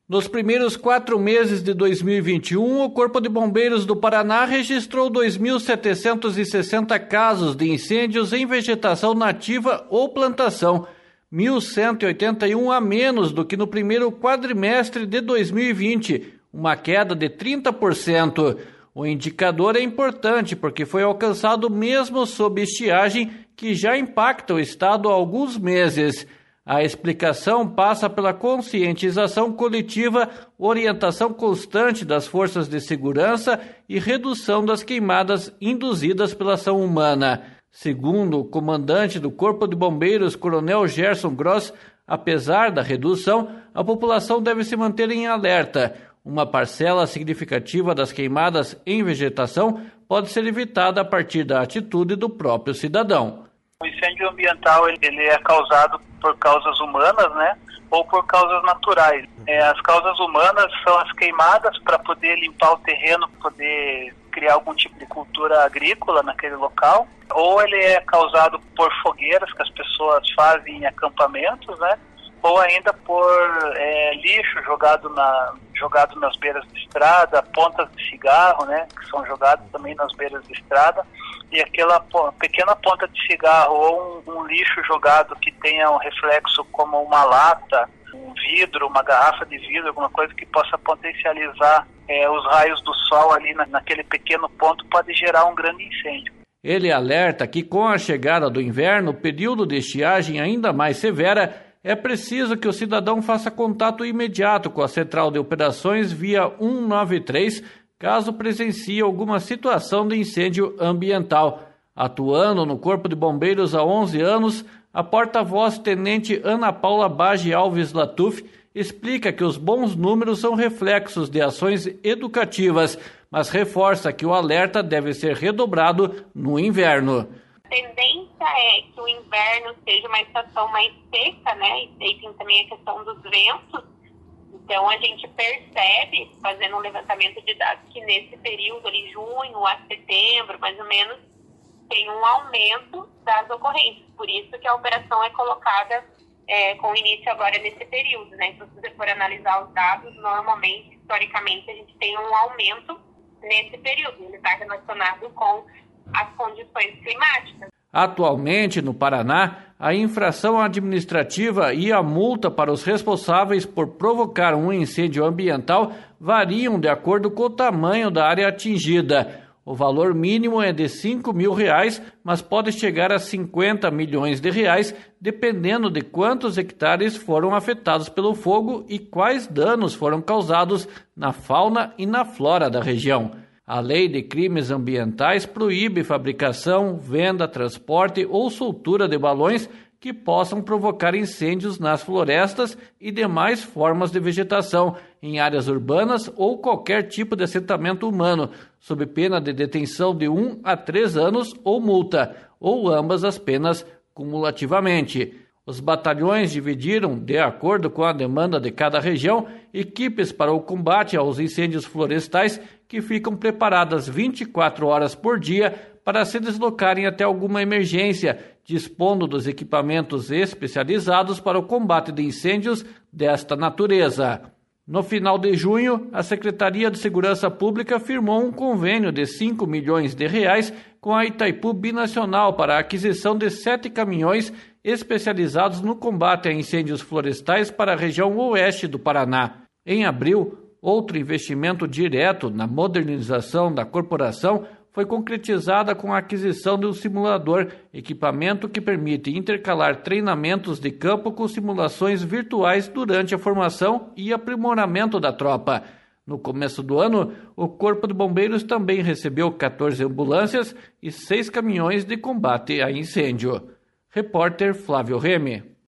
Nos primeiros 4 meses de 2021, o Corpo de Bombeiros do Paraná registrou 2.760 casos de incêndios em vegetação nativa ou plantação, 1.181 a menos do que no primeiro quadrimestre de 2020, uma queda de 30%. O indicador é importante porque foi alcançado mesmo sob estiagem que já impacta o estado há alguns meses. A explicação passa pela conscientização coletiva, orientação constante das forças de segurança e redução das queimadas induzidas pela ação humana. Segundo o comandante do Corpo de Bombeiros, Coronel Gerson Gross, apesar da redução, a população deve se manter em alerta. Uma parcela significativa das queimadas em vegetação pode ser evitada a partir da atitude do próprio cidadão. O incêndio ambiental ele é causado por causas humanas, né, ou por causas naturais. As causas humanas são as queimadas para poder limpar o terreno, poder criar algum tipo de cultura agrícola naquele local, ou ele é causado por fogueiras que as pessoas fazem em acampamentos, né, ou ainda por lixo jogado nas beiras de estrada, pontas de cigarro, né, que são jogadas também nas beiras de estrada, e aquela pequena ponta de cigarro ou um lixo jogado que tenha um reflexo como uma lata, um vidro, uma garrafa de vidro, alguma coisa que possa potencializar os raios do sol ali naquele pequeno ponto, pode gerar um grande incêndio. Ele alerta que com a chegada do inverno, o período de estiagem ainda mais severa, é preciso que o cidadão faça contato imediato com a Central de Operações via 193, caso presencie alguma situação de incêndio ambiental. Atuando no Corpo de Bombeiros há 11 anos, a porta-voz Tenente Ana Paula Bage Alves Latuf explica que os bons números são reflexos de ações educativas, mas reforça que o alerta deve ser redobrado no inverno. A tendência é que o inverno seja uma estação mais seca, né? E tem também a questão dos ventos. Então, a gente percebe, fazendo um levantamento de dados, que nesse período, ali, junho a setembro, mais ou menos, tem um aumento das ocorrências. Por isso que a operação é colocada com início agora nesse período, né? Então, se você for analisar os dados, normalmente, historicamente, a gente tem um aumento nesse período. Ele está relacionado com as condições climáticas. Atualmente, no Paraná, a infração administrativa e a multa para os responsáveis por provocar um incêndio ambiental variam de acordo com o tamanho da área atingida. O valor mínimo é de R$ 5.000, mas pode chegar a R$ 50 milhões, dependendo de quantos hectares foram afetados pelo fogo e quais danos foram causados na fauna e na flora da região. A Lei de Crimes Ambientais proíbe fabricação, venda, transporte ou soltura de balões que possam provocar incêndios nas florestas e demais formas de vegetação, em áreas urbanas ou qualquer tipo de assentamento humano, sob pena de detenção de 1 a 3 anos ou multa, ou ambas as penas cumulativamente. Os batalhões dividiram, de acordo com a demanda de cada região, equipes para o combate aos incêndios florestais que ficam preparadas 24 horas por dia para se deslocarem até alguma emergência, dispondo dos equipamentos especializados para o combate de incêndios desta natureza. No final de junho, a Secretaria de Segurança Pública firmou um convênio de R$ 5 milhões com a Itaipu Binacional para a aquisição de 7 caminhões especializados no combate a incêndios florestais para a região oeste do Paraná. Em abril, outro investimento direto na modernização da corporação foi concretizada com a aquisição de um simulador, equipamento que permite intercalar treinamentos de campo com simulações virtuais durante a formação e aprimoramento da tropa. No começo do ano, o Corpo de Bombeiros também recebeu 14 ambulâncias e 6 caminhões de combate a incêndio. Repórter Flávio Reme.